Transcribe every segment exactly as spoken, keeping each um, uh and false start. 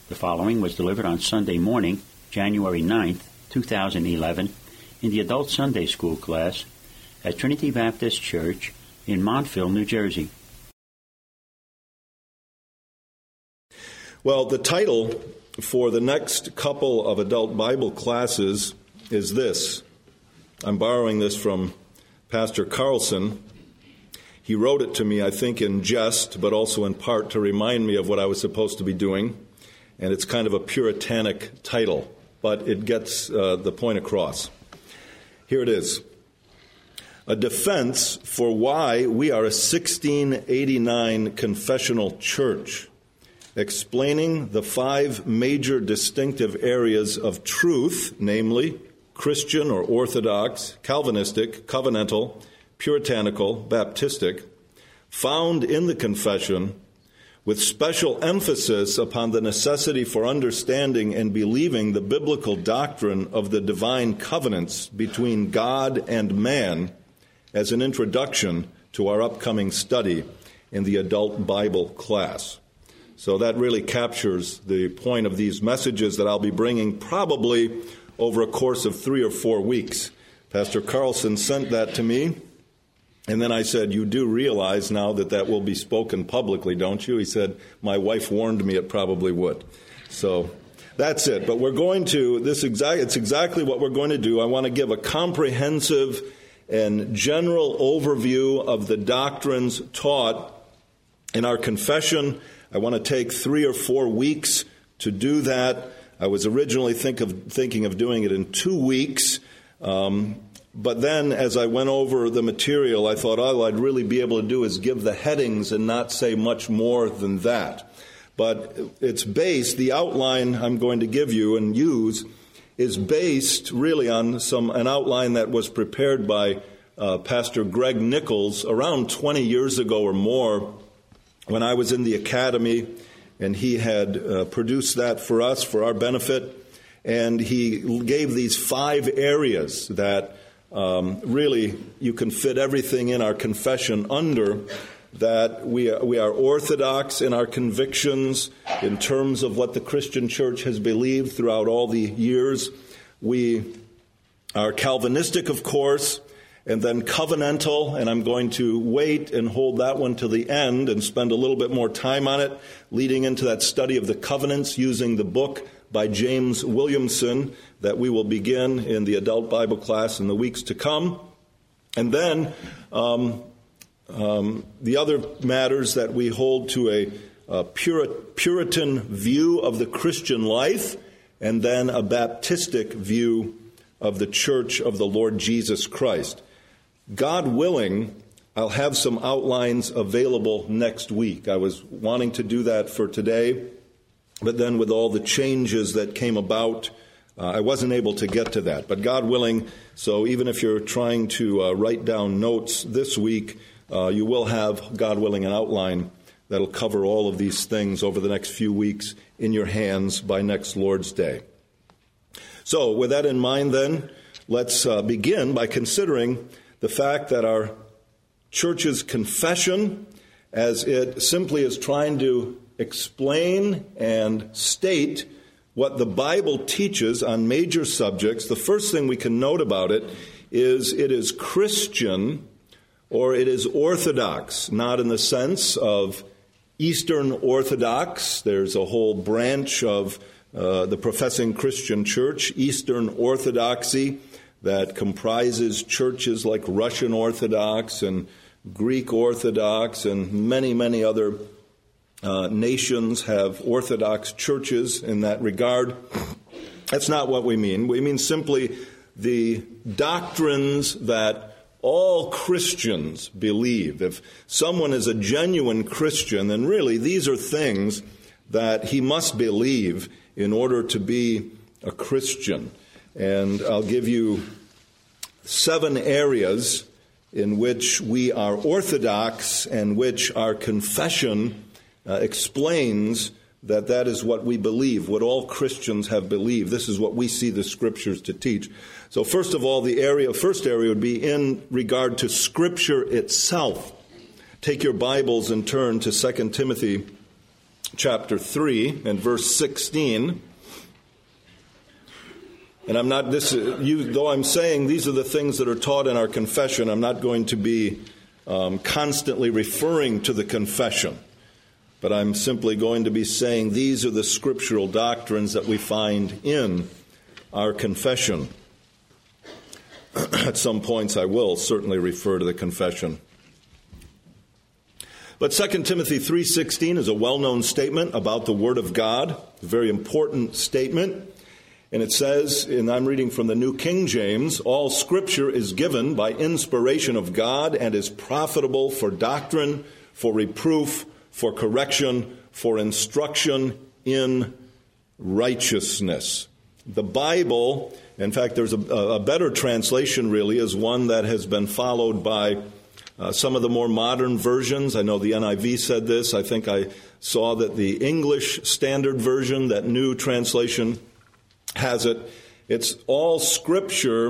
The following was delivered on Sunday morning, January ninth, two thousand eleven, in the Adult Sunday School class at Trinity Baptist Church in Montville, New Jersey. Well, the title for the next couple of adult Bible classes is this. I'm borrowing this from Pastor Carlson. He wrote it to me, I think, in jest, but also in part to remind me of what I was supposed to be doing. And it's kind of a puritanic title, but it gets uh, the point across. Here it is. A defense for why we are a sixteen eighty-nine confessional church, explaining the five major distinctive areas of truth, namely Christian or Orthodox, Calvinistic, covenantal, puritanical, Baptistic, found in the confession, with special emphasis upon the necessity for understanding and believing the biblical doctrine of the divine covenants between God and man as an introduction to our upcoming study in the adult Bible class. So that really captures the point of these messages that I'll be bringing probably over a course of three or four weeks. Pastor Carlson sent that to me. And then I said, you do realize now that that will be spoken publicly, don't you? He said, my wife warned me it probably would. So that's it. But we're going to, this exact, it's exactly what we're going to do. I want to give a comprehensive and general overview of the doctrines taught in our confession. I want to take three or four weeks to do that. I was originally think of, thinking of doing it in two weeks. Um, But then, as I went over the material, I thought all I'd really be able to do is give the headings and not say much more than that. But it's based, the outline I'm going to give you and use is based really on some an outline that was prepared by uh, Pastor Greg Nichols around twenty years ago or more when I was in the academy, and he had uh, produced that for us, for our benefit. And he gave these five areas that Um, really, you can fit everything in our confession under, that we are, we are orthodox in our convictions in terms of what the Christian church has believed throughout all the years. We are Calvinistic, of course, and then covenantal, and I'm going to wait and hold that one to the end and spend a little bit more time on it, leading into that study of the covenants using the book by James Williamson that we will begin in the adult Bible class in the weeks to come. And then um, um, the other matters that we hold to a, a Purit- Puritan view of the Christian life, and then a Baptistic view of the Church of the Lord Jesus Christ. God willing, I'll have some outlines available next week. I was wanting to do that for today, but then with all the changes that came about, uh, I wasn't able to get to that. But God willing, so even if you're trying to uh, write down notes this week, uh, you will have, God willing, an outline that'll cover all of these things over the next few weeks in your hands by next Lord's Day. So with that in mind then, let's uh, begin by considering the fact that our church's confession, as it simply is trying to explain and state what the Bible teaches on major subjects, the first thing we can note about it is it is Christian, or it is Orthodox, not in the sense of Eastern Orthodox. There's a whole branch of uh, the professing Christian church, Eastern Orthodoxy, that comprises churches like Russian Orthodox and Greek Orthodox, and many, many other Uh, nations have Orthodox churches in that regard. That's not what we mean. We mean simply the doctrines that all Christians believe. If someone is a genuine Christian, then really these are things that he must believe in order to be a Christian. And I'll give you seven areas in which we are orthodox and which our confession uh, explains that that is what we believe, what all Christians have believed. This is what we see the Scriptures to teach. So first of all, the area, first area would be in regard to Scripture itself. Take your Bibles and turn to Second Timothy chapter three and verse sixteen. And I'm not this you though I'm saying these are the things that are taught in our confession, I'm not going to be um, constantly referring to the confession. But I'm simply going to be saying these are the scriptural doctrines that we find in our confession. At some points I will certainly refer to the confession. But Second Timothy three sixteen is a well-known statement about the Word of God, a very important statement. And it says, and I'm reading from the New King James, all Scripture is given by inspiration of God and is profitable for doctrine, for reproof, for correction, for instruction in righteousness. The Bible, in fact, there's a, a better translation really, is one that has been followed by uh, some of the more modern versions. I know the N I V said this. I think I saw that the English Standard Version, that new translation, has it. It's all Scripture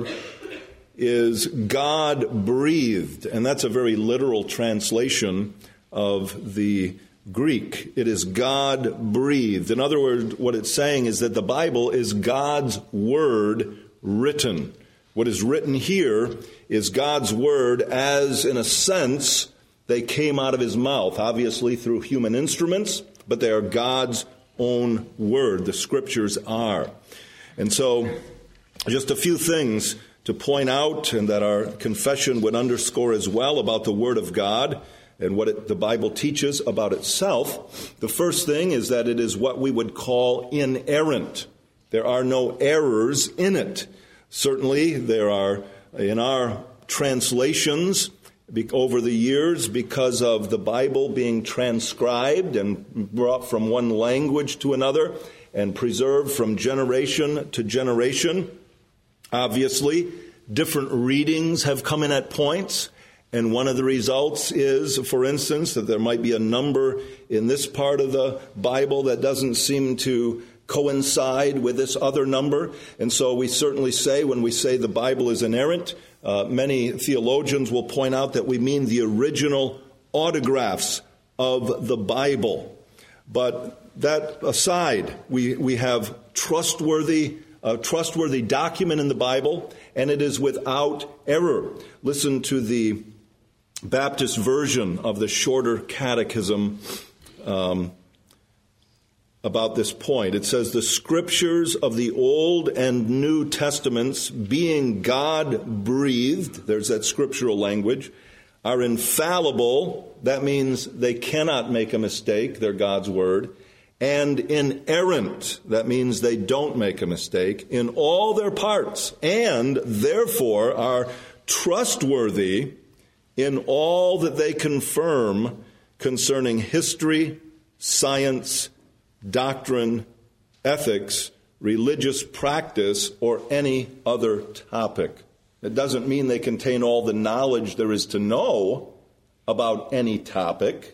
is God-breathed, and that's a very literal translation of the Greek. It is God-breathed. In other words, what it's saying is that the Bible is God's Word written. What is written here is God's Word as, in a sense, they came out of His mouth, obviously through human instruments, but they are God's own Word. The Scriptures are. And so, just a few things to point out and that our confession would underscore as well about the Word of God and what it, the Bible teaches about itself. The first thing is that it is what we would call inerrant. There are no errors in it. Certainly, there are, in our translations over the years, because of the Bible being transcribed and brought from one language to another, and preserved from generation to generation. Obviously, different readings have come in at points, and one of the results is, for instance, that there might be a number in this part of the Bible that doesn't seem to coincide with this other number. And so we certainly say, when we say the Bible is inerrant, uh, many theologians will point out that we mean the original autographs of the Bible. But that aside, we, we have trustworthy, a trustworthy document in the Bible, and it is without error. Listen to the Baptist version of the Shorter Catechism um, about this point. It says, the Scriptures of the Old and New Testaments, being God-breathed, there's that scriptural language, are infallible. That means they cannot make a mistake. They're God's Word. And inerrant, that means they don't make a mistake, in all their parts, and therefore are trustworthy in all that they confirm concerning history, science, doctrine, ethics, religious practice, or any other topic. It doesn't mean they contain all the knowledge there is to know about any topic.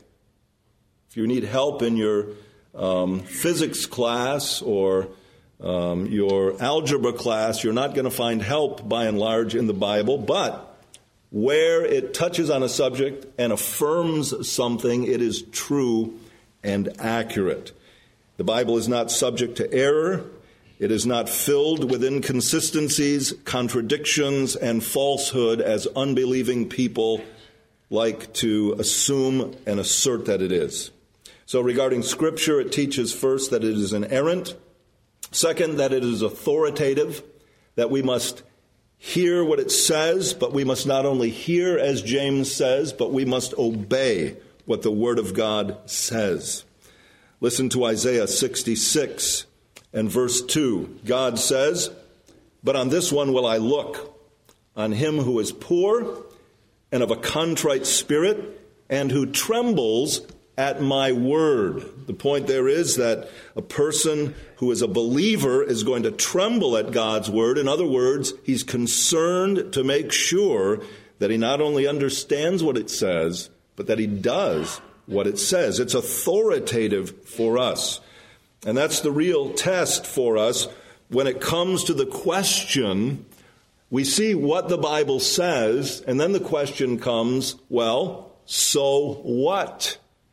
If you need help in your Um, physics class or um, your algebra class, you're not going to find help by and large in the Bible, but where it touches on a subject and affirms something, it is true and accurate. The Bible is not subject to error. It is not filled with inconsistencies, contradictions, and falsehood as unbelieving people like to assume and assert that it is. So regarding Scripture, it teaches first that it is inerrant. Second, that it is authoritative, that we must hear what it says, but we must not only hear, as James says, but we must obey what the Word of God says. Listen to Isaiah sixty-six and verse two. God says, but on this one will I look, on him who is poor and of a contrite spirit, and who trembles at my word. The point there is that a person who is a believer is going to tremble at God's word. In other words, he's concerned to make sure that he not only understands what it says, but that he does what it says. It's authoritative for us. And that's the real test for us when it comes to the question. We see what the Bible says, and then the question comes, well, so what?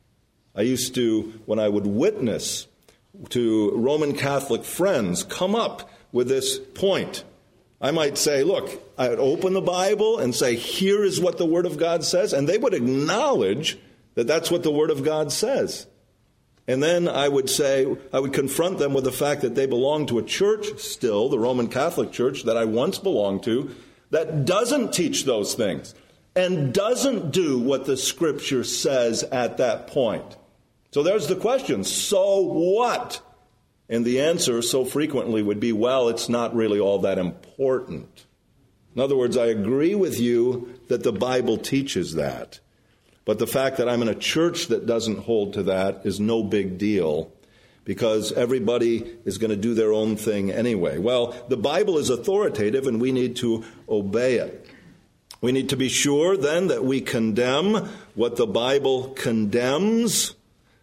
I used to, when I would witness to Roman Catholic friends, come up with this point. I might say, look, I would open the Bible and say, here is what the Word of God says, and they would acknowledge that that's what the Word of God says. And then I would say, I would confront them with the fact that they belong to a church still, the Roman Catholic Church that I once belonged to, that doesn't teach those things and doesn't do what the Scripture says at that point. So there's the question, so what? And the answer so frequently would be, well, it's not really all that important. In other words, I agree with you that the Bible teaches that. But the fact that I'm in a church that doesn't hold to that is no big deal, because everybody is going to do their own thing anyway. Well, the Bible is authoritative, and we need to obey it. We need to be sure, then, that we condemn what the Bible condemns: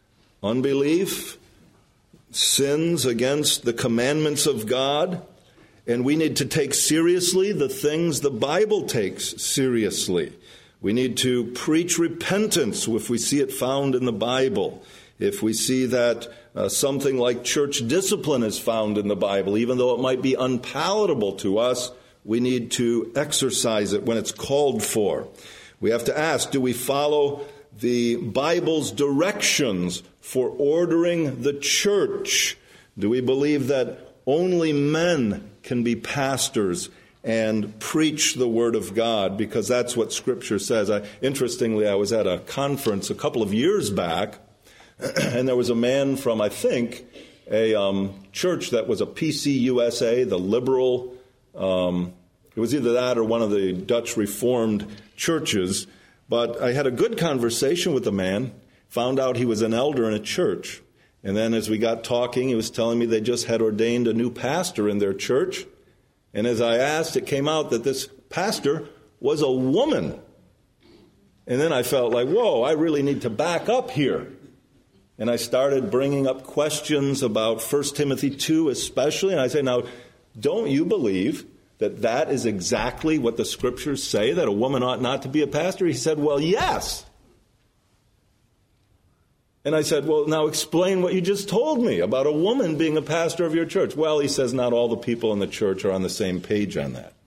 unbelief, sins against the commandments of God, and we need to take seriously the things the Bible takes seriously. We need to preach repentance if we see it found in the Bible. If we see that uh, something like church discipline is found in the Bible, even though it might be unpalatable to us, we need to exercise it when it's called for. We have to ask, do we follow the Bible's directions for ordering the church? Do we believe that only men can be pastors and preach the Word of God, because that's what Scripture says? I, interestingly, I was at a conference a couple of years back, and there was a man from, I think, a um, church that was a P C U S A, the liberal, um, it was either that or one of the Dutch Reformed churches. But I had a good conversation with the man, found out he was an elder in a church. And then as we got talking, he was telling me they just had ordained a new pastor in their church. And as I asked, it came out that this pastor was a woman. And then I felt like, whoa, I really need to back up here. And I started bringing up questions about First Timothy two especially. And I say, now, don't you believe that that is exactly what the Scriptures say, that a woman ought not to be a pastor? He said, well, yes. And I said, well, now explain what you just told me about a woman being a pastor of your church. Well, he says, not all the people in the church are on the same page on that.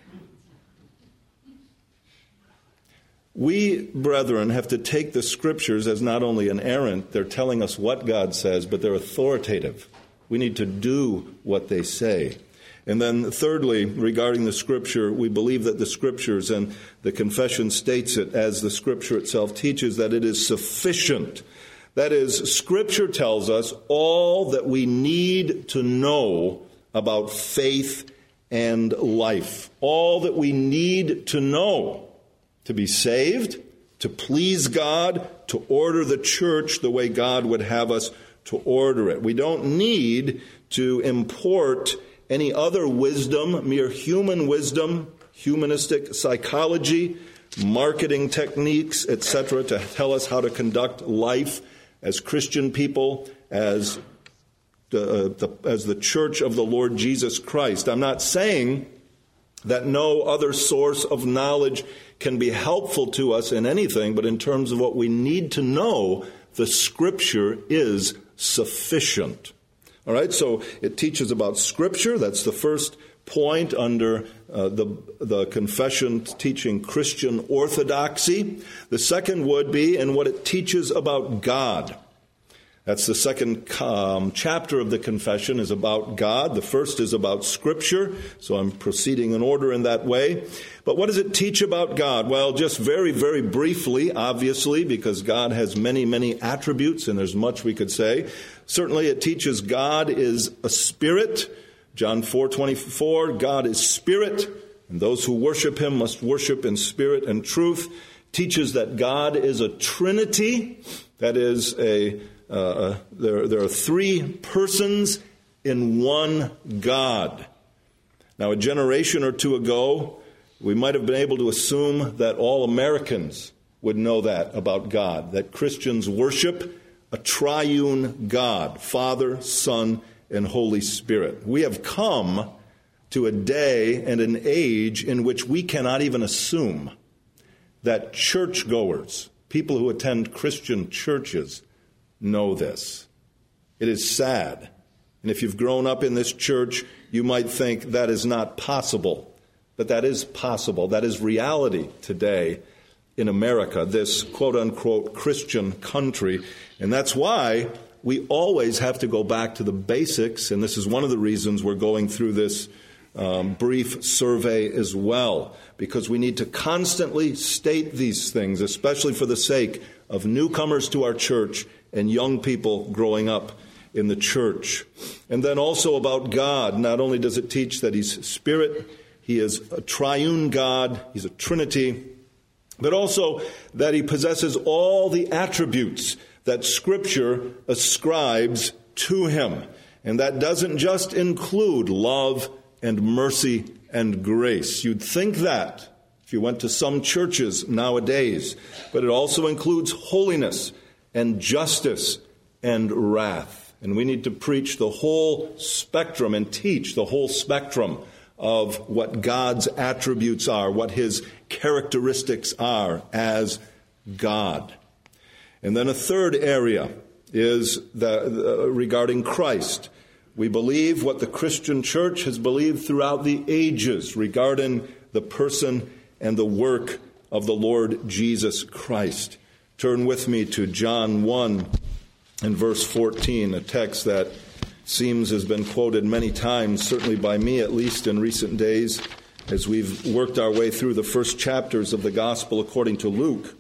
We, brethren, have to take the Scriptures as not only inerrant, they're telling us what God says, but they're authoritative. We need to do what they say. And then thirdly, regarding the Scripture, we believe that the Scriptures, and the confession states it as the Scripture itself teaches, that it is sufficient. That is, Scripture tells us all that we need to know about faith and life. All that we need to know to be saved, to please God, to order the church the way God would have us to order it. We don't need to import any other wisdom, mere human wisdom, humanistic psychology, marketing techniques, et cetera, to tell us how to conduct life as Christian people, as the, uh, the, as the church of the Lord Jesus Christ. I'm not saying that no other source of knowledge can be helpful to us in anything, but in terms of what we need to know, the Scripture is sufficient. All right, so it teaches about Scripture. That's the first point under uh, the, the confession teaching Christian orthodoxy. The second would be in what it teaches about God. That's the second um, chapter of the confession is about God. The first is about Scripture, so I'm proceeding in order in that way. But what does it teach about God? Well, just very, very briefly, obviously, because God has many, many attributes, and there's much we could say. Certainly it teaches God is a spirit. John four twenty-four, God is spirit, and those who worship him must worship in spirit and truth. Teaches that God is a trinity, that is, a uh, there, there are three persons in one God. Now, a generation or two ago, we might have been able to assume that all Americans would know that about God, that Christians worship a triune God, Father, Son, and Holy Spirit. We have come to a day and an age in which we cannot even assume that churchgoers, people who attend Christian churches, know this. It is sad. And if you've grown up in this church, you might think that is not possible. But that is possible. That is reality today in America, this quote-unquote Christian country. And that's why we always have to go back to the basics. And this is one of the reasons we're going through this um, brief survey as well, because we need to constantly state these things, especially for the sake of newcomers to our church and young people growing up in the church. And then also about God. Not only does it teach that He's Spirit, He is a triune God, He's a Trinity, but also that He possesses all the attributes that Scripture ascribes to Him. And that doesn't just include love and mercy and grace. You'd think that if you went to some churches nowadays. But it also includes holiness and justice and wrath. And we need to preach the whole spectrum and teach the whole spectrum of what God's attributes are, what His characteristics are as God. And then a third area is the, the, regarding Christ. We believe what the Christian church has believed throughout the ages regarding the person and the work of the Lord Jesus Christ. Turn with me to John one and verse fourteen, a text that seems has been quoted many times, certainly by me at least in recent days, as we've worked our way through the first chapters of the Gospel according to Luke.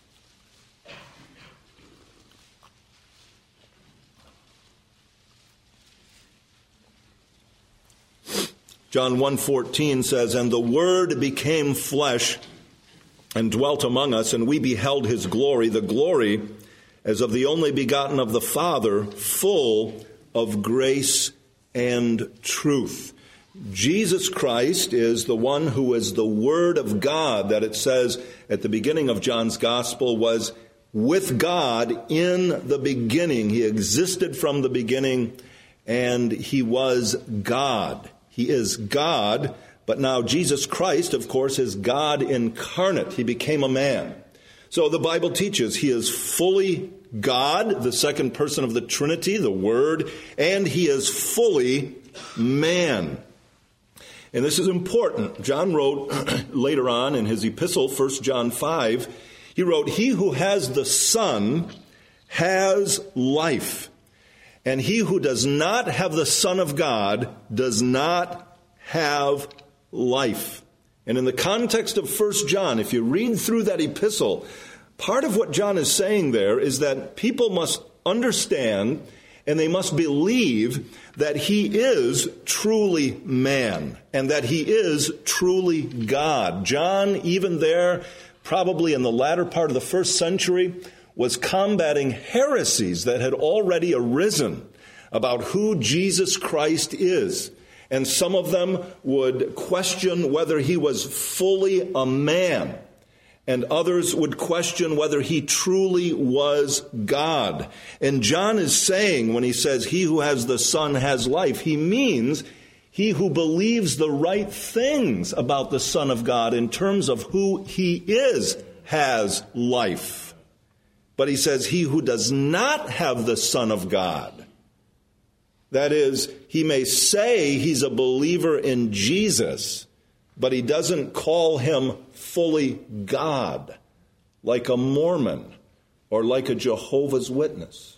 John one fourteen says, "And the Word became flesh and dwelt among us, and we beheld His glory, the glory as of the only begotten of the Father, full of grace and truth." Jesus Christ is the one who is the Word of God, that it says at the beginning of John's Gospel was with God in the beginning. He existed from the beginning, and He was God. He is God, but now Jesus Christ, of course, is God incarnate. He became a man. So the Bible teaches He is fully God, the second person of the Trinity, the Word, and He is fully man. And this is important. John wrote later on in his epistle, First John five, he wrote, "He who has the Son has life. And he who does not have the Son of God does not have life." And in the context of First John, if you read through that epistle, part of what John is saying there is that people must understand and they must believe that He is truly man and that He is truly God. John, even there, probably in the latter part of the first century, was combating heresies that had already arisen about who Jesus Christ is. And some of them would question whether He was fully a man, and others would question whether He truly was God. And John is saying, when he says, "He who has the Son has life," he means he who believes the right things about the Son of God in terms of who He is has life. But he says, he who does not have the Son of God, that is, he may say he's a believer in Jesus, but he doesn't call Him fully God, like a Mormon or like a Jehovah's Witness.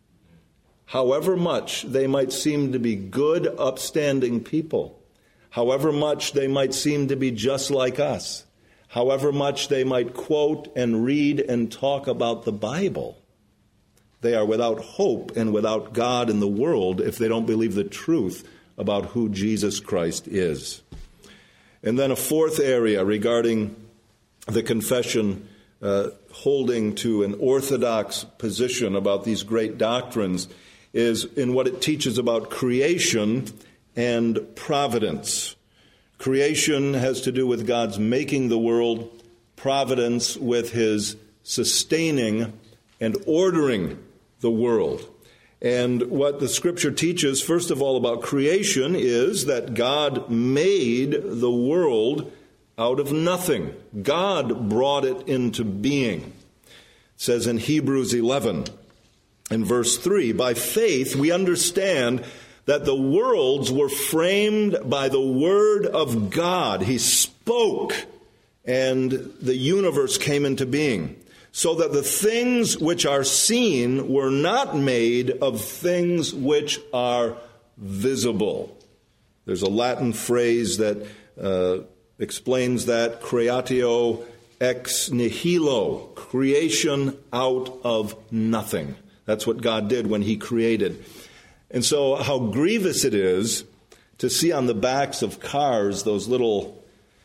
However much they might seem to be good, upstanding people, however much they might seem to be just like us, however much they might quote and read and talk about the Bible, they are without hope and without God in the world if they don't believe the truth about who Jesus Christ is. And then a fourth area regarding the confession uh, holding to an orthodox position about these great doctrines is in what it teaches about creation and providence. Creation has to do with God's making the world, providence with His sustaining and ordering the world. And what the Scripture teaches, first of all, about creation is that God made the world out of nothing. God brought it into being. It says in Hebrews eleven, in verse three. By faith we understand that the worlds were framed by the word of God. He spoke, and the universe came into being, so that the things which are seen were not made of things which are visible. There's a Latin phrase that uh, explains that, creatio ex nihilo, creation out of nothing. That's what God did when he created. And so how grievous it is to see on the backs of cars those little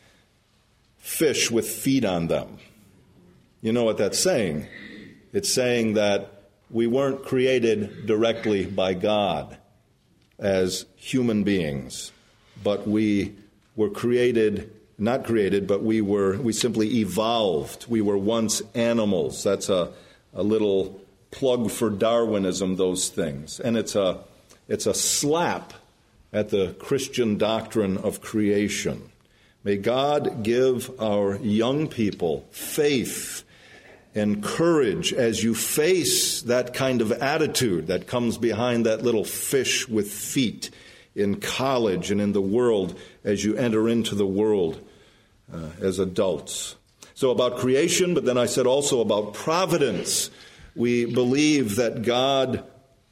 fish with feet on them. You know what that's saying? It's saying that we weren't created directly by God as human beings, but we were created, not created, but we were, we simply evolved. We were once animals. That's a, a little plug for Darwinism, those things. And it's a, it's a slap at the Christian doctrine of creation. May God give our young people faith and courage as you face that kind of attitude that comes behind that little fish with feet in college and in the world as you enter into the world uh, as adults. So about creation, but then I said also about providence. We believe that God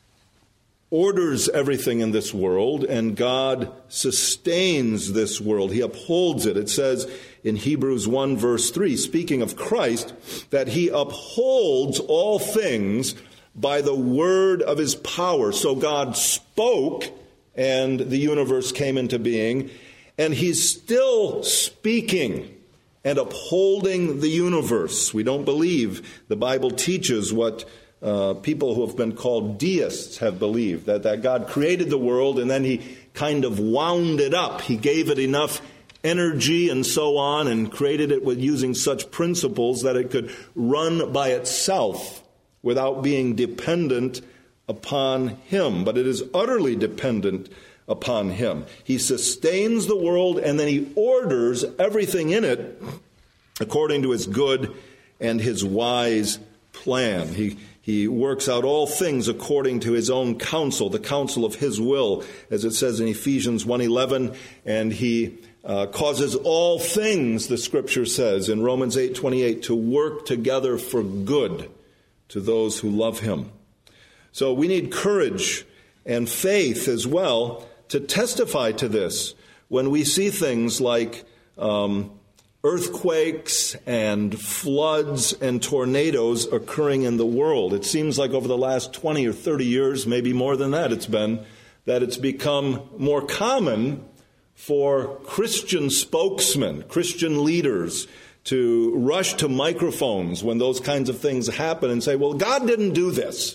orders everything in this world, and God sustains this world. He upholds it. It says in Hebrews one, verse three, speaking of Christ, that he upholds all things by the word of his power. So God spoke, and the universe came into being, and he's still speaking and upholding the universe. We don't believe the Bible teaches what Uh, people who have been called deists have believed, that, that God created the world and then he kind of wound it up. He gave it enough energy and so on and created it with using such principles that it could run by itself without being dependent upon him. But it is utterly dependent upon him. He sustains the world and then he orders everything in it according to his good and his wise plan. He He works out all things according to his own counsel, the counsel of his will, as it says in Ephesians one eleven, and he uh, causes all things, the scripture says in Romans eight twenty-eight, to work together for good to those who love him. So we need courage and faith as well to testify to this when we see things like um, earthquakes and floods and tornadoes occurring in the world. It seems like over the last twenty or thirty years, maybe more than that it's been, that it's become more common for Christian spokesmen, Christian leaders, to rush to microphones when those kinds of things happen and say, well, God didn't do this.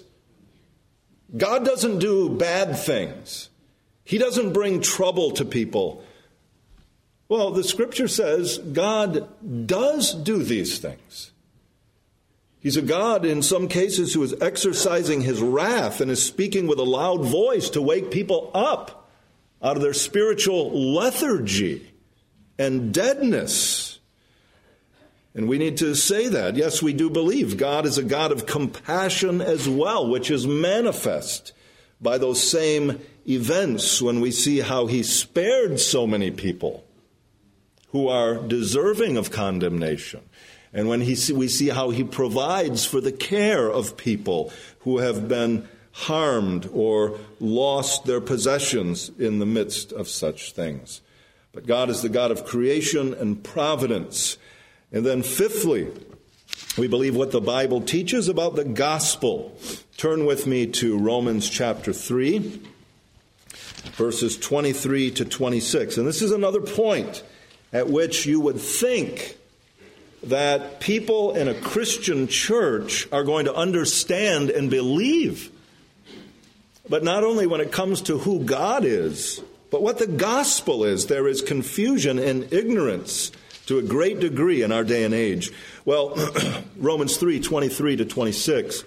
God doesn't do bad things. He doesn't bring trouble to people. Well, the scripture says God does do these things. He's a God in some cases who is exercising his wrath and is speaking with a loud voice to wake people up out of their spiritual lethargy and deadness. And we need to say that. Yes, we do believe God is a God of compassion as well, which is manifest by those same events when we see how he spared so many people who are deserving of condemnation. And when he see, we see how he provides for the care of people who have been harmed or lost their possessions in the midst of such things. But God is the God of creation and providence. And then fifthly, we believe what the Bible teaches about the gospel. Turn with me to Romans chapter three, verses twenty-three to twenty-six. And this is another point at which you would think that people in a Christian church are going to understand and believe. But not only when it comes to who God is, but what the gospel is. There is confusion and ignorance to a great degree in our day and age. Well, Romans three, twenty-three to twenty-six,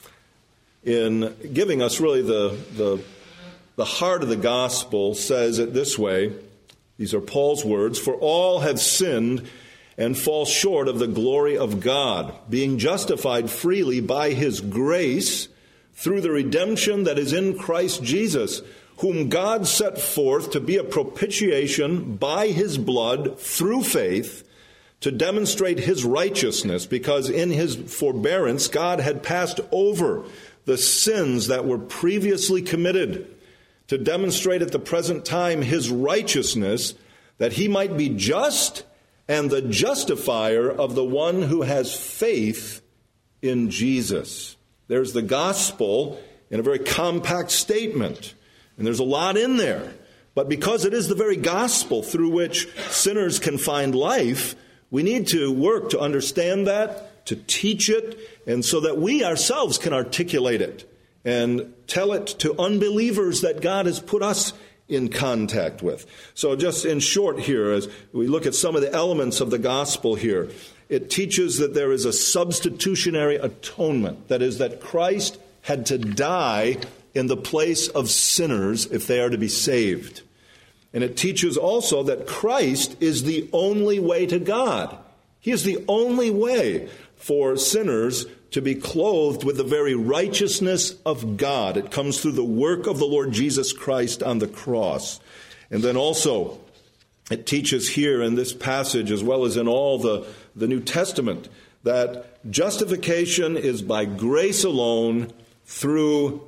in giving us really the, the, the heart of the gospel, says it this way. These are Paul's words. For all have sinned and fall short of the glory of God, being justified freely by his grace through the redemption that is in Christ Jesus, whom God set forth to be a propitiation by his blood through faith, to demonstrate his righteousness, because in his forbearance God had passed over the sins that were previously committed, to demonstrate at the present time his righteousness, that he might be just and the justifier of the one who has faith in Jesus. There's the gospel in a very compact statement, and there's a lot in there. But because it is the very gospel through which sinners can find life, we need to work to understand that, to teach it, and so that we ourselves can articulate it and tell it to unbelievers that God has put us in contact with. So just in short here, as we look at some of the elements of the gospel here, it teaches that there is a substitutionary atonement. That is, that Christ had to die in the place of sinners if they are to be saved. And it teaches also that Christ is the only way to God. He is the only way for sinners to be clothed with the very righteousness of God. It comes through the work of the Lord Jesus Christ on the cross. And then also, it teaches here in this passage, as well as in all the, the New Testament, that justification is by grace alone, through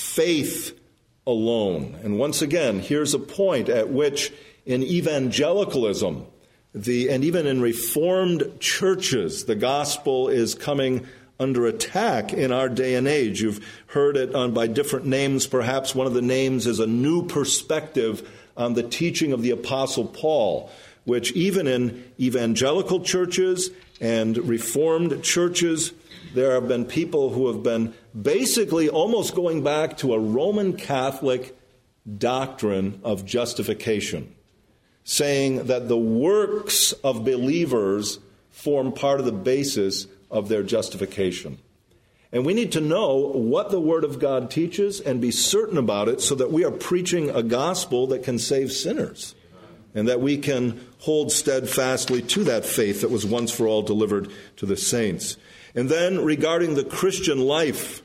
faith alone. And once again, here's a point at which in evangelicalism, the and even in Reformed churches, the gospel is coming under attack in our day and age. You've heard it on, by different names. Perhaps one of the names is a new perspective on the teaching of the Apostle Paul, which even in evangelical churches and Reformed churches, there have been people who have been basically almost going back to a Roman Catholic doctrine of justification, saying that the works of believers form part of the basis of their justification. And we need to know what the Word of God teaches and be certain about it so that we are preaching a gospel that can save sinners and that we can hold steadfastly to that faith that was once for all delivered to the saints. And then regarding the Christian life,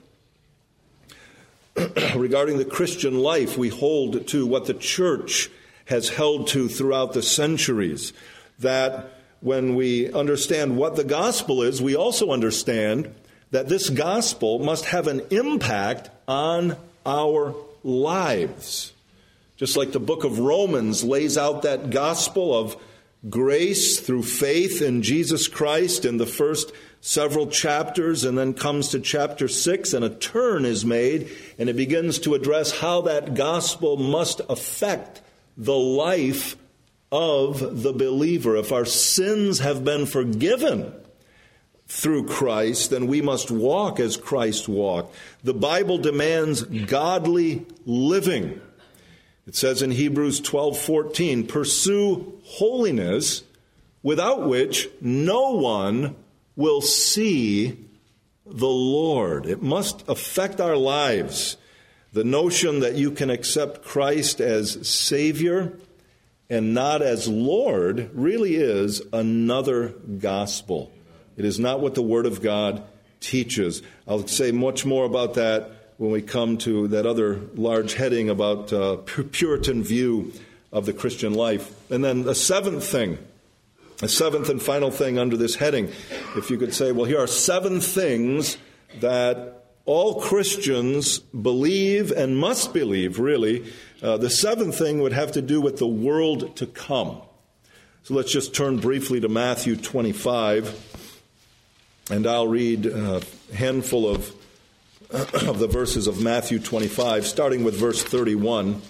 regarding the Christian life, we hold to what the church has held to throughout the centuries, that when we understand what the gospel is, we also understand that this gospel must have an impact on our lives. Just like the book of Romans lays out that gospel of grace through faith in Jesus Christ in the first several chapters, and then comes to chapter six, and a turn is made, and it begins to address how that gospel must affect the life of the believer. If our sins have been forgiven through Christ, then we must walk as Christ walked. The Bible demands godly living. It says in Hebrews twelve fourteen, pursue holiness, without which no one will see the Lord. It must affect our lives. The notion that you can accept Christ as Savior and not as Lord really is another gospel. It is not what the Word of God teaches. I'll say much more about that when we come to that other large heading about uh, Puritan view of the Christian life. And then the seventh thing, a seventh and final thing under this heading, if you could say, well, here are seven things that all Christians believe and must believe, really. Uh, the seventh thing would have to do with the world to come. So let's just turn briefly to Matthew twenty-five, and I'll read a handful of, of the verses of Matthew twenty-five, starting with verse thirty-one.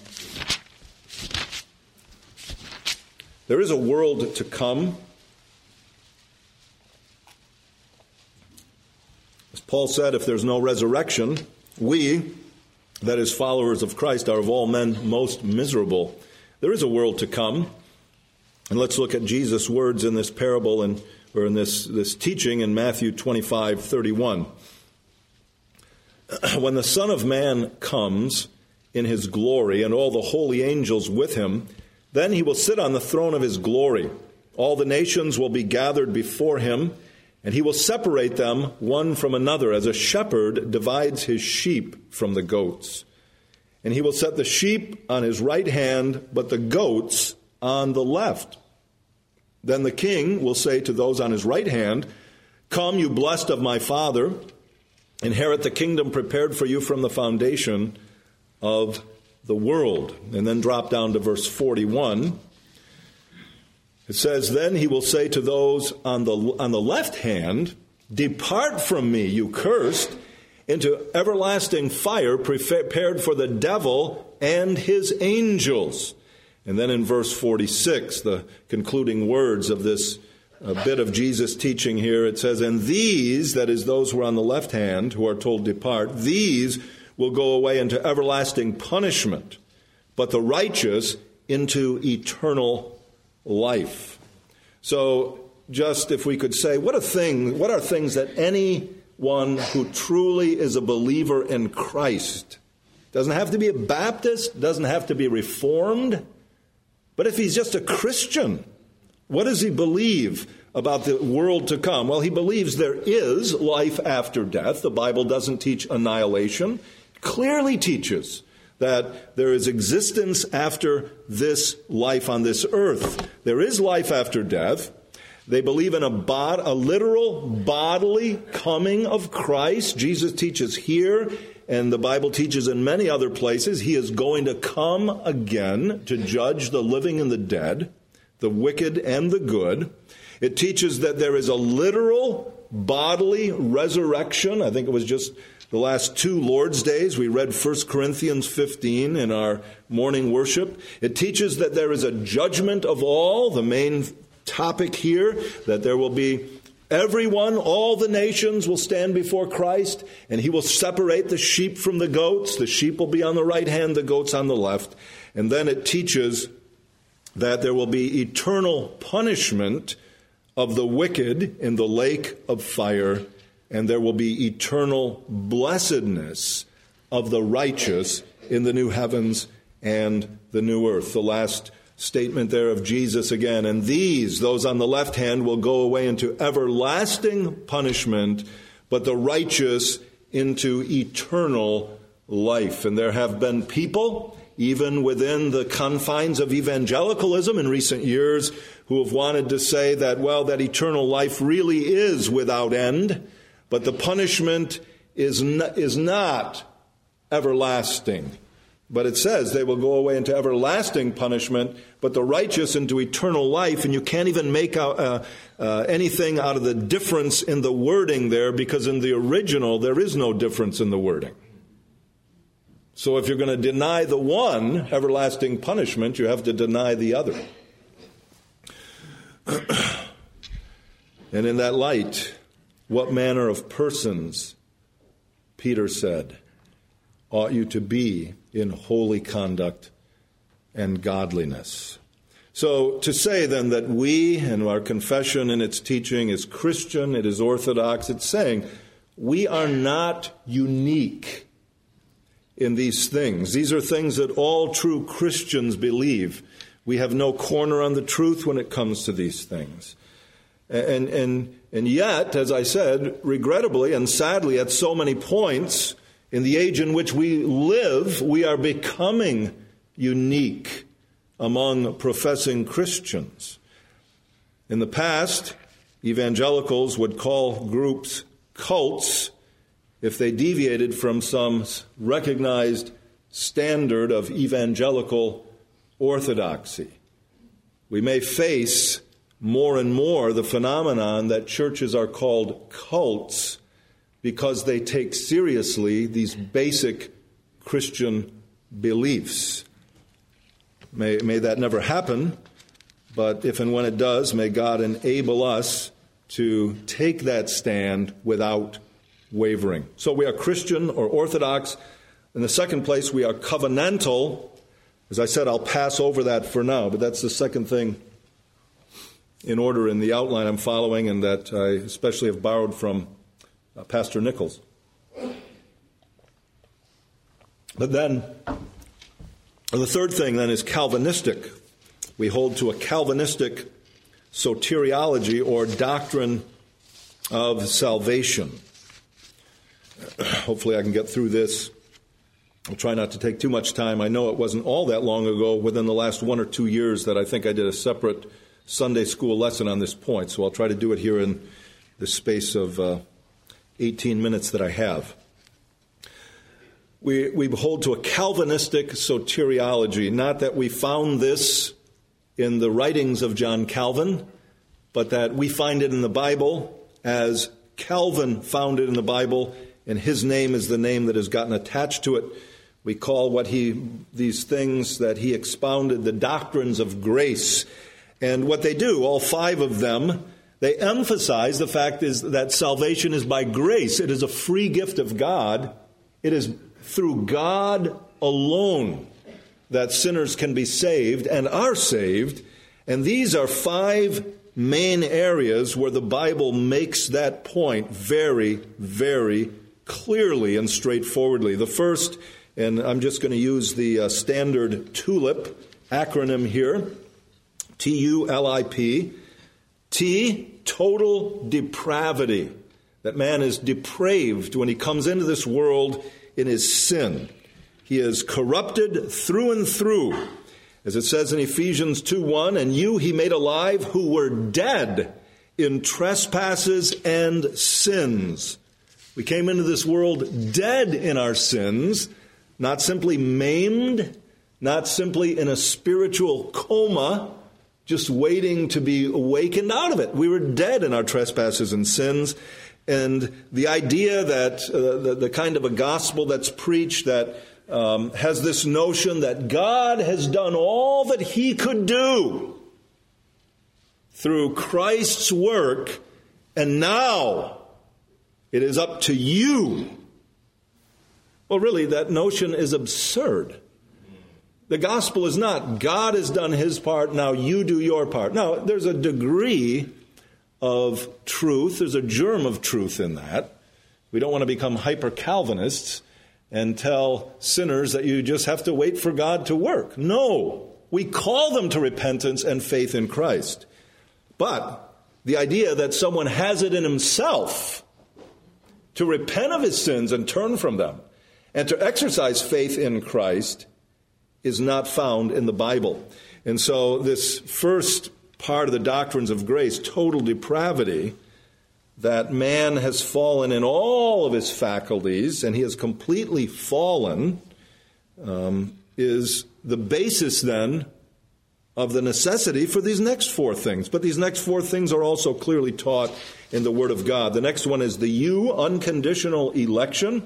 There is a world to come. As Paul said, if there's no resurrection, we, that is followers of Christ, are of all men most miserable. There is a world to come. And let's look at Jesus' words in this parable and or in this, this teaching in Matthew twenty-five thirty-one. When the Son of Man comes in his glory and all the holy angels with him, then he will sit on the throne of his glory. All the nations will be gathered before him, And he will separate them one from another, as a shepherd divides his sheep from the goats. And he will set the sheep on his right hand, but the goats on the left. Then the king will say to those on his right hand, "Come, you blessed of my Father, inherit the kingdom prepared for you from the foundation of the world." And then drop down to verse forty-one. It says, "Then he will say to those on the on the left hand, 'Depart from me, you cursed, into everlasting fire prepared for the devil and his angels.'" And then in verse forty-six, the concluding words of this uh, bit of Jesus' teaching here, it says, "And these," that is those who are on the left hand, who are told depart, "these will go away into everlasting punishment, but the righteous into eternal life." So just if we could say, what are things, what are things that anyone who truly is a believer in Christ, doesn't have to be a Baptist, doesn't have to be Reformed, but if he's just a Christian, what does he believe about the world to come? Well, he believes there is life after death. The Bible doesn't teach annihilation. It clearly teaches that there is existence after this life on this earth. There is life after death. They believe in a, bod- a literal bodily coming of Christ. Jesus teaches here, and the Bible teaches in many other places, he is going to come again to judge the living and the dead, the wicked and the good. It teaches that there is a literal bodily resurrection. I think it was just the last two Lord's Days, we read First Corinthians fifteen in our morning worship. It teaches that there is a judgment of all, the main topic here, that there will be everyone, all the nations will stand before Christ, and he will separate the sheep from the goats. The sheep will be on the right hand, the goats on the left. And then it teaches that there will be eternal punishment of the wicked in the lake of fire, and there will be eternal blessedness of the righteous in the new heavens and the new earth. The last statement there of Jesus again, "And these," those on the left hand, "will go away into everlasting punishment, but the righteous into eternal life." And there have been people, even within the confines of evangelicalism in recent years, who have wanted to say that, well, that eternal life really is without end, but the punishment is not, is not everlasting. But it says they will go away into everlasting punishment, but the righteous into eternal life. And you can't even make out, uh, uh, anything out of the difference in the wording there, because in the original there is no difference in the wording. So if you're going to deny the one, everlasting punishment, you have to deny the other. And in that light, what manner of persons, Peter said, ought you to be in holy conduct and godliness? So to say then that we, and our confession and its teaching is Christian, it is orthodox, it's saying we are not unique in these things. These are things that all true Christians believe. We have no corner on the truth when it comes to these things. And, and, and yet, as I said, regrettably and sadly, at so many points in the age in which we live, we are becoming unique among professing Christians. In the past, evangelicals would call groups cults if they deviated from some recognized standard of evangelical orthodoxy. We may face more and more the phenomenon that churches are called cults because they take seriously these basic Christian beliefs. May, may that never happen, but if and when it does, may God enable us to take that stand without wavering. So we are Christian or Orthodox. In the second place, we are covenantal. As I said, I'll pass over that for now, but that's the second thing in order in the outline I'm following, and that I especially have borrowed from uh, Pastor Nichols. But then, the third thing then is Calvinistic. We hold to a Calvinistic soteriology or doctrine of salvation. Hopefully I can get through this. I'll try not to take too much time. I know it wasn't all that long ago, within the last one or two years, that I think I did a separate Sunday school lesson on this point. So I'll try to do it here in the space of uh, eighteen minutes that I have. We, we hold to a Calvinistic soteriology, not that we found this in the writings of John Calvin, but that we find it in the Bible as Calvin found it in the Bible, and his name is the name that has gotten attached to it. We call what he, these things that he expounded, the doctrines of grace. And what they do, all five of them, they emphasize the fact is that salvation is by grace. It is a free gift of God. It is through God alone that sinners can be saved and are saved. And these are five main areas where the Bible makes that point very, very clearly and straightforwardly. The first, and I'm just going to use the uh, standard TULIP acronym here, T U L I P. T, total depravity. That man is depraved when he comes into this world in his sin. He is corrupted through and through. As it says in Ephesians two one, and you he made alive who were dead in trespasses and sins. We came into this world dead in our sins, not simply maimed, not simply in a spiritual coma, just waiting to be awakened out of it. We were dead in our trespasses and sins. And the idea that uh, the, the kind of a gospel that's preached that um, has this notion that God has done all that he could do through Christ's work, and now it is up to you. Well, really, that notion is absurd. The gospel is not God has done his part, now you do your part. Now, there's a degree of truth. There's a germ of truth in that. We don't want to become hyper-Calvinists and tell sinners that you just have to wait for God to work. No, we call them to repentance and faith in Christ. But the idea that someone has it in himself to repent of his sins and turn from them and to exercise faith in Christ is not found in the Bible. And so this first part of the doctrines of grace, total depravity, that man has fallen in all of his faculties and he has completely fallen, um, is the basis then of the necessity for these next four things. But these next four things are also clearly taught in the Word of God. The next one is the U, unconditional election.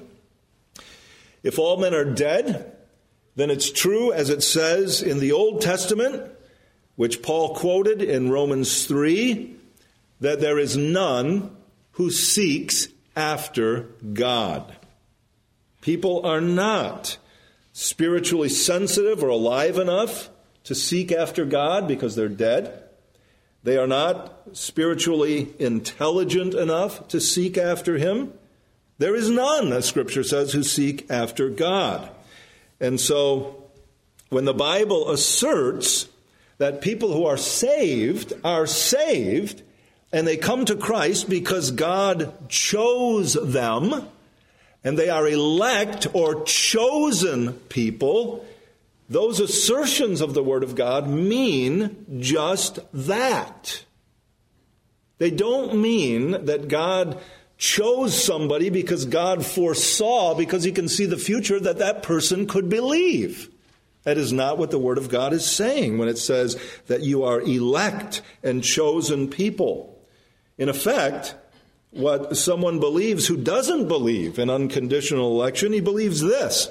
If all men are dead, then it's true, as it says in the Old Testament, which Paul quoted in Romans three, that there is none who seeks after God. People are not spiritually sensitive or alive enough to seek after God because they're dead. They are not spiritually intelligent enough to seek after him. There is none, as Scripture says, who seek after God. And so when the Bible asserts that people who are saved are saved, and they come to Christ because God chose them, and they are elect or chosen people, those assertions of the Word of God mean just that. They don't mean that God chose somebody because God foresaw, because he can see the future, that that person could believe. That is not what the Word of God is saying when it says that you are elect and chosen people. In effect, what someone believes who doesn't believe in unconditional election, he believes this: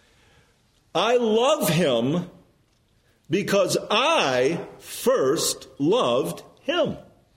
I love him because I first loved him.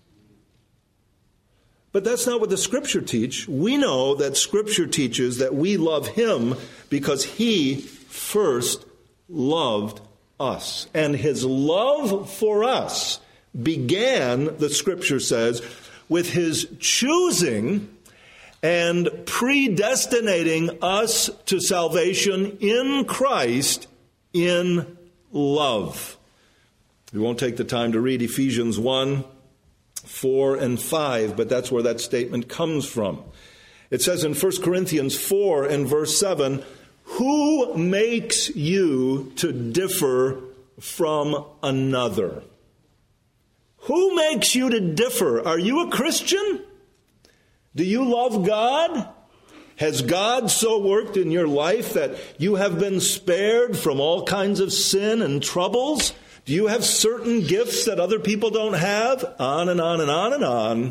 But that's not what the Scripture teaches. We know that Scripture teaches that we love him because he first loved us. And his love for us began, the Scripture says, with his choosing and predestinating us to salvation in Christ in love. We won't take the time to read Ephesians one, four and five, but that's where that statement comes from. It says in First Corinthians four and verse seven, who makes you to differ from another? Who makes you to differ? Are you a Christian? Do you love God? Has God so worked in your life that you have been spared from all kinds of sin and troubles? Do you have certain gifts that other people don't have? On and on and on and on.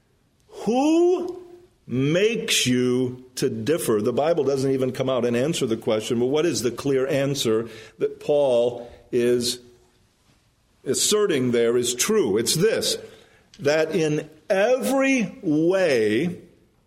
Who makes you to differ? The Bible doesn't even come out and answer the question, but what is the clear answer that Paul is asserting there is true? It's this, that in every way,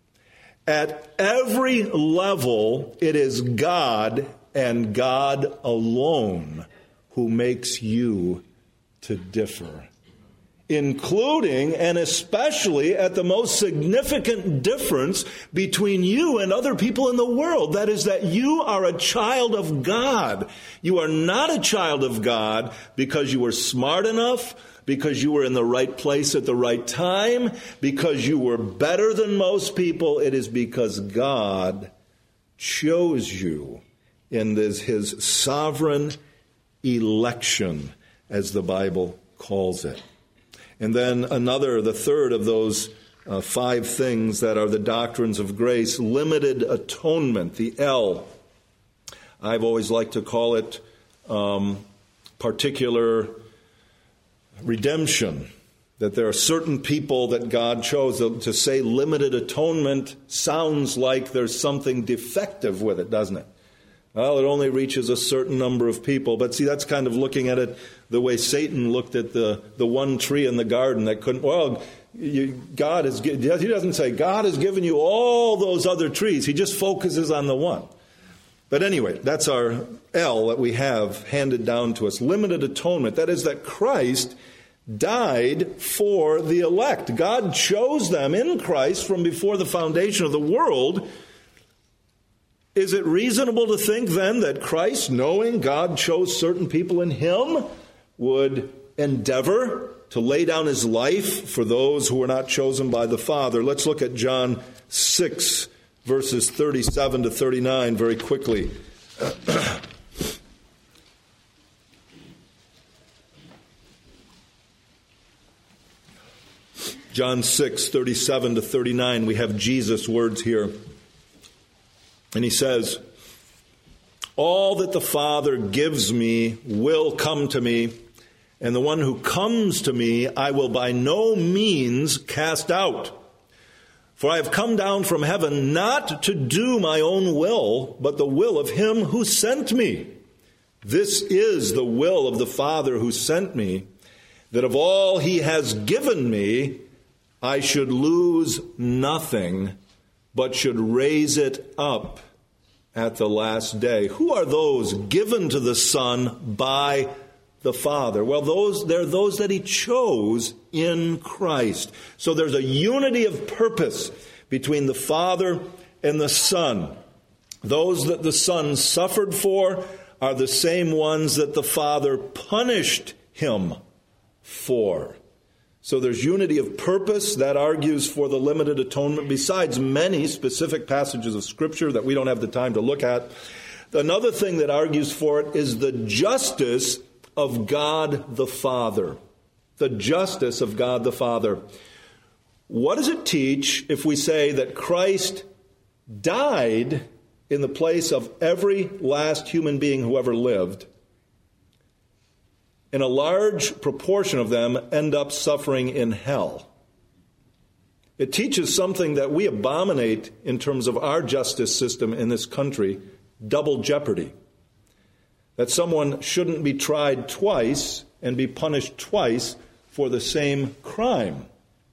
at every level, it is God and God alone who makes you to differ, including and especially at the most significant difference between you and other people in the world. That is that you are a child of God. You are not a child of God because you were smart enough, because you were in the right place at the right time, because you were better than most people. It is because God chose you in this, his sovereign election, as the Bible calls it. And then another, the third of those uh, five things that are the doctrines of grace, limited atonement, the L. I've always liked to call it um, particular redemption, that there are certain people that God chose. To say limited atonement sounds like there's something defective with it, doesn't it? Well, it only reaches a certain number of people. But see, that's kind of looking at it the way Satan looked at the, the one tree in the garden that couldn't, well, you, God is, he doesn't say, God has given you all those other trees. He just focuses on the one. But anyway, that's our L that we have handed down to us. Limited atonement. That is that Christ died for the elect. God chose them in Christ from before the foundation of the world. Is it reasonable to think then that Christ, knowing God chose certain people in him, would endeavor to lay down his life for those who were not chosen by the Father? Let's look at John six, verses thirty-seven to thirty-nine very quickly. John six, thirty-seven to thirty-nine, we have Jesus' words here. And he says, all that the Father gives me will come to me, and the one who comes to me I will by no means cast out. For I have come down from heaven not to do my own will, but the will of him who sent me. This is the will of the Father who sent me, that of all he has given me, I should lose nothing, but should raise it up at the last day. Who are those given to the Son by the Father? Well, those they're those that he chose in Christ. So there's a unity of purpose between the Father and the Son. Those that the Son suffered for are the same ones that the Father punished him for. So there's unity of purpose that argues for the limited atonement, besides many specific passages of Scripture that we don't have the time to look at. Another thing that argues for it is the justice of God the Father. The justice of God the Father. What does it teach if we say that Christ died in the place of every last human being who ever lived, and a large proportion of them end up suffering in hell? It teaches something that we abominate in terms of our justice system in this country, double jeopardy. That someone shouldn't be tried twice and be punished twice for the same crime.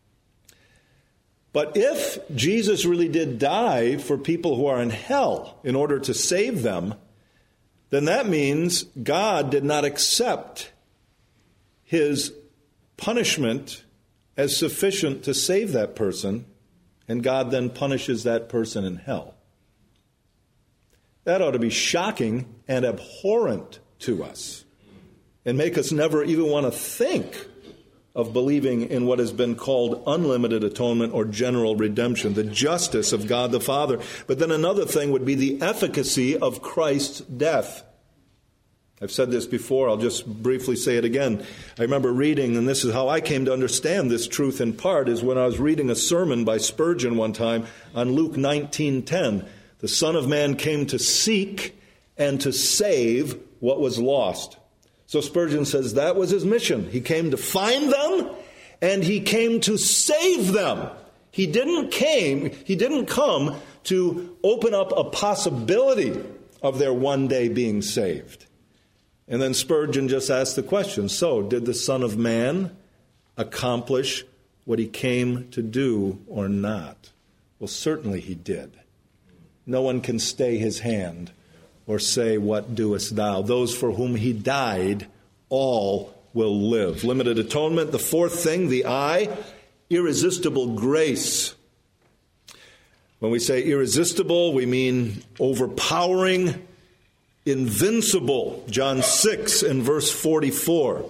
But if Jesus really did die for people who are in hell in order to save them, then that means God did not accept his punishment as sufficient to save that person, and God then punishes that person in hell. That ought to be shocking and abhorrent to us and make us never even want to think of believing in what has been called unlimited atonement or general redemption, the justice of God the Father. But then another thing would be the efficacy of Christ's death. I've said this before, I'll just briefly say it again. I remember reading, and this is how I came to understand this truth in part, is when I was reading a sermon by Spurgeon one time on Luke nineteen ten. The Son of Man came to seek and to save what was lost. So Spurgeon says that was his mission. He came to find them, and he came to save them. He didn't came, he didn't come to open up a possibility of their one day being saved. And then Spurgeon just asked the question, so did the Son of Man accomplish what he came to do or not? Well, certainly he did. No one can stay his hand or say, what doest thou? Those for whom he died, all will live. Limited atonement. The fourth thing, the I, irresistible grace. When we say irresistible, we mean overpowering, invincible. John six and verse forty-four.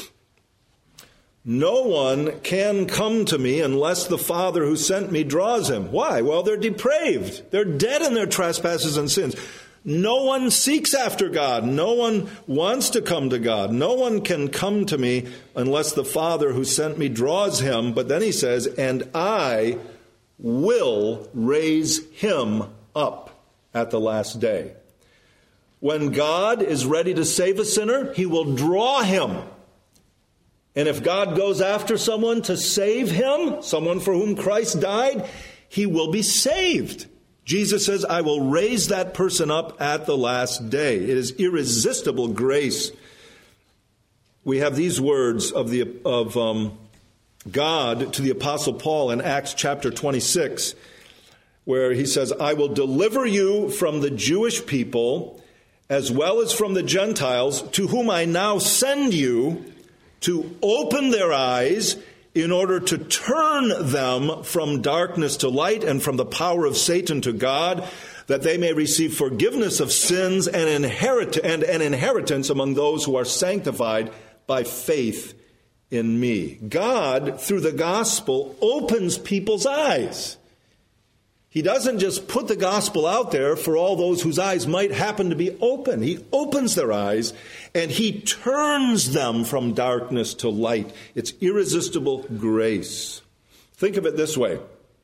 No one can come to me unless the Father who sent me draws him. Why? Well, they're depraved. They're dead in their trespasses and sins. No one seeks after God. No one wants to come to God. No one can come to me unless the Father who sent me draws him. But then he says, and I will raise him up at the last day. When God is ready to save a sinner, he will draw him. And if God goes after someone to save him, someone for whom Christ died, he will be saved. Jesus says, I will raise that person up at the last day. It is irresistible grace. We have these words of the of um, God to the Apostle Paul in Acts chapter twenty-six, where he says, I will deliver you from the Jewish people as well as from the Gentiles, to whom I now send you, to open their eyes in order to turn them from darkness to light and from the power of Satan to God, that they may receive forgiveness of sins and, inherit- and an inheritance among those who are sanctified by faith in me. God, through the gospel, opens people's eyes. He doesn't just put the gospel out there for all those whose eyes might happen to be open. He opens their eyes and he turns them from darkness to light. It's irresistible grace. Think of it this way.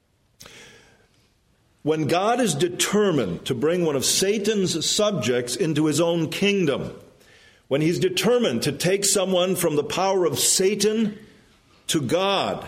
When God is determined to bring one of Satan's subjects into his own kingdom, when he's determined to take someone from the power of Satan to God,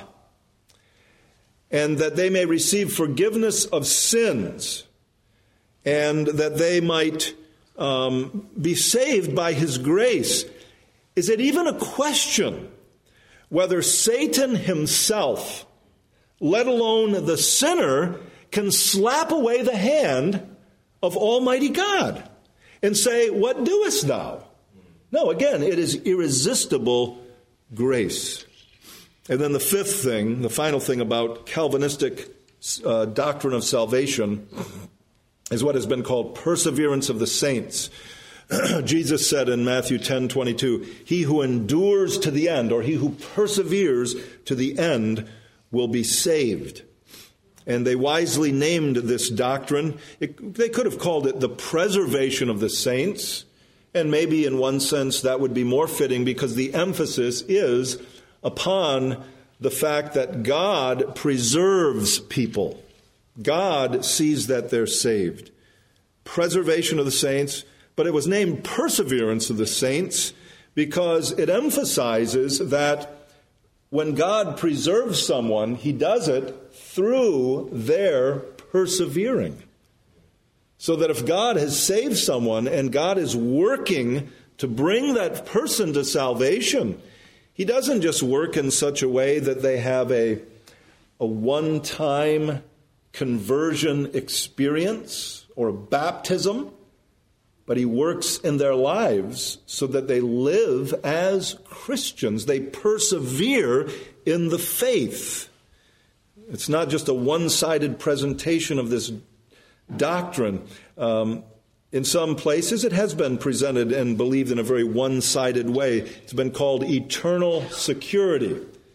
and that they may receive forgiveness of sins, and that they might um, be saved by his grace, is it even a question whether Satan himself, let alone the sinner, can slap away the hand of Almighty God and say, what doest thou? No, again, it is irresistible grace. And then the fifth thing, the final thing about Calvinistic uh, doctrine of salvation is what has been called perseverance of the saints. Jesus said in Matthew ten twenty-two, he who endures to the end, or he who perseveres to the end, will be saved. And they wisely named this doctrine. It, they could have called it the preservation of the saints. And maybe in one sense that would be more fitting, because the emphasis is upon the fact that God preserves people. God sees that they're saved. Preservation of the saints, but it was named perseverance of the saints because it emphasizes that when God preserves someone, he does it through their persevering. So that if God has saved someone and God is working to bring that person to salvation, he doesn't just work in such a way that they have a, a one-time conversion experience or a baptism, but he works in their lives so that they live as Christians. They persevere in the faith. It's not just a one-sided presentation of this doctrine. Um, in some places it has been presented and believed in a very one-sided way. It's been called eternal security.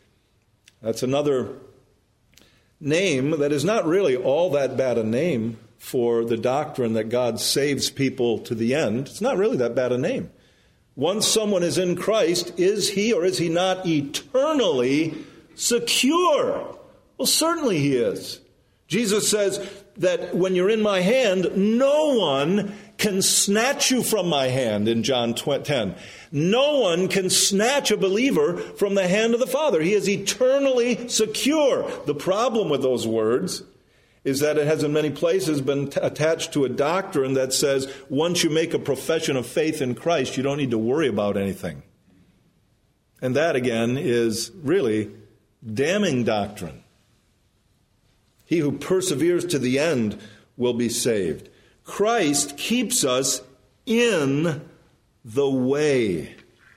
That's another name that is not really all that bad a name for the doctrine that God saves people to the end. It's not really that bad a name. Once someone is in Christ, is he or is he not eternally secure? Well, certainly he is. Jesus says that when you're in my hand, no one can snatch you from my hand in John ten. No one can snatch a believer from the hand of the Father. He is eternally secure. The problem with those words is that it has in many places been t- attached to a doctrine that says once you make a profession of faith in Christ, you don't need to worry about anything. And that, again, is really damning doctrine. He who perseveres to the end will be saved. Christ keeps us in the way.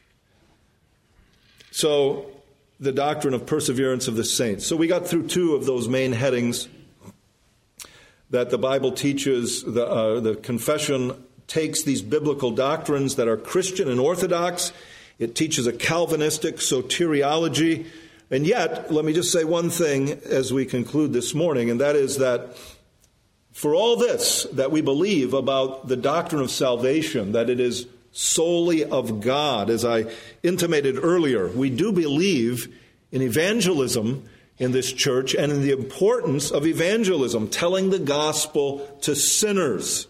So, the doctrine of perseverance of the saints. So we got through two of those main headings that the Bible teaches. The, uh, the confession takes these biblical doctrines that are Christian and orthodox. It teaches a Calvinistic soteriology. And yet, let me just say one thing as we conclude this morning, and that is that for all this that we believe about the doctrine of salvation, that it is solely of God, as I intimated earlier, we do believe in evangelism in this church and in the importance of evangelism, telling the gospel to sinners.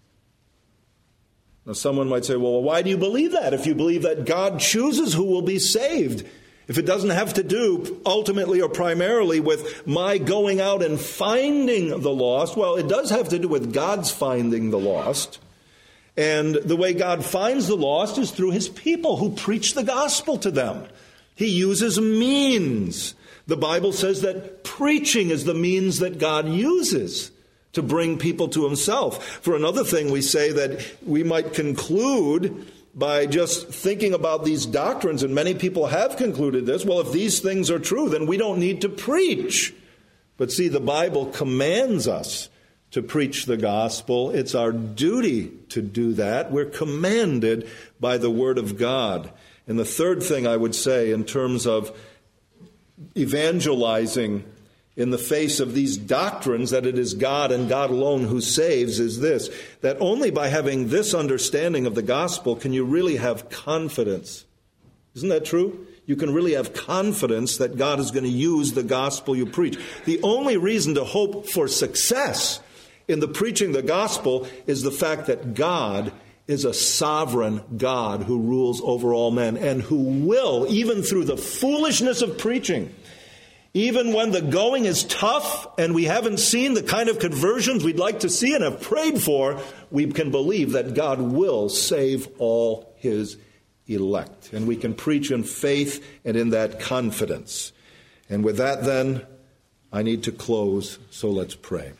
Now, someone might say, well, why do you believe that if you believe that God chooses who will be saved? If it doesn't have to do ultimately or primarily with my going out and finding the lost, well, it does have to do with God's finding the lost. And the way God finds the lost is through his people who preach the gospel to them. He uses means. The Bible says that preaching is the means that God uses to bring people to himself. For another thing, we say that we might conclude by just thinking about these doctrines, and many people have concluded this, well, if these things are true, then we don't need to preach. But see, the Bible commands us to preach the gospel. It's our duty to do that. We're commanded by the Word of God. And the third thing I would say in terms of evangelizing in the face of these doctrines that it is God and God alone who saves is this, that only by having this understanding of the gospel can you really have confidence. Isn't that true? You can really have confidence that God is going to use the gospel you preach. The only reason to hope for success in the preaching the gospel is the fact that God is a sovereign God who rules over all men and who will, even through the foolishness of preaching, even when the going is tough and we haven't seen the kind of conversions we'd like to see and have prayed for, we can believe that God will save all his elect. And we can preach in faith and in that confidence. And with that, then, I need to close, so let's pray.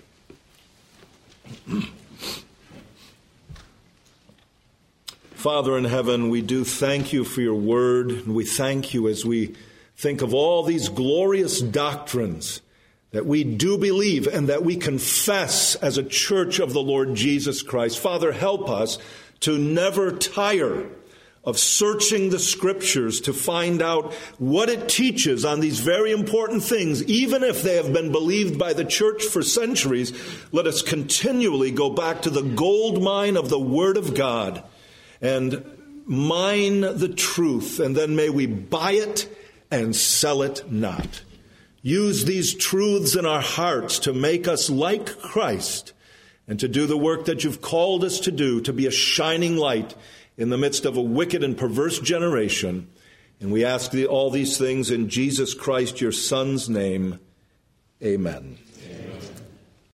Father in heaven, we do thank you for your word, and we thank you as we think of all these glorious doctrines that we do believe and that we confess as a church of the Lord Jesus Christ. Father, help us to never tire of searching the Scriptures to find out what it teaches on these very important things. Even if they have been believed by the church for centuries, let us continually go back to the gold mine of the Word of God and mine the truth, and then may we buy it and sell it not. Use these truths in our hearts to make us like Christ and to do the work that you've called us to do, to be a shining light in the midst of a wicked and perverse generation. And we ask all these things in Jesus Christ, your Son's name. Amen.